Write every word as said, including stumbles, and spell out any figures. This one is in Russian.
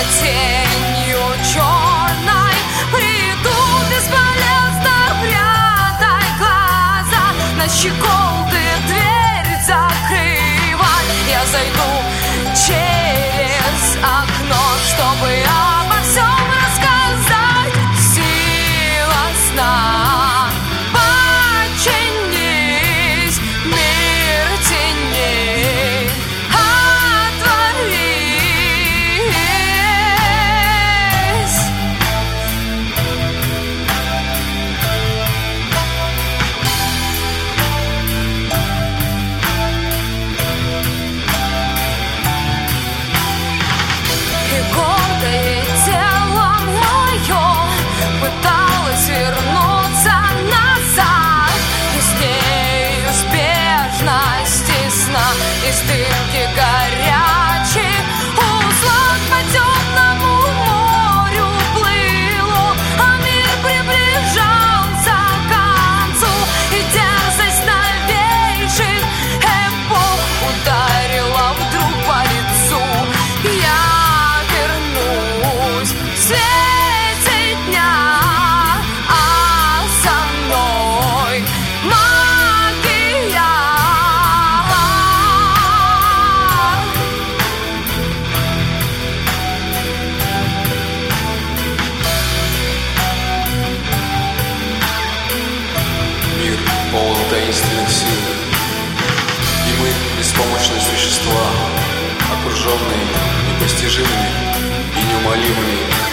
тенью черной. Приду бесполезно, прятай глаза, на щеколды дверь закрывай. Я зайду через окно, чтобы обо всем рассказать. Сила сна, подчинись, мир теней, отворись. И гордое тело мое пыталось вернуться назад, и с ней неизбежность и сна, из дымки горячих узлов по темному морю плыло, а мир приближался к концу, и дерзость новейших эпох ударила вдруг по лицу. Я вернусь в свете дня, а со мной магия. Мир полон таинственных сил, и мы беспомощные существа, окруженные непостижимыми и неумолимыми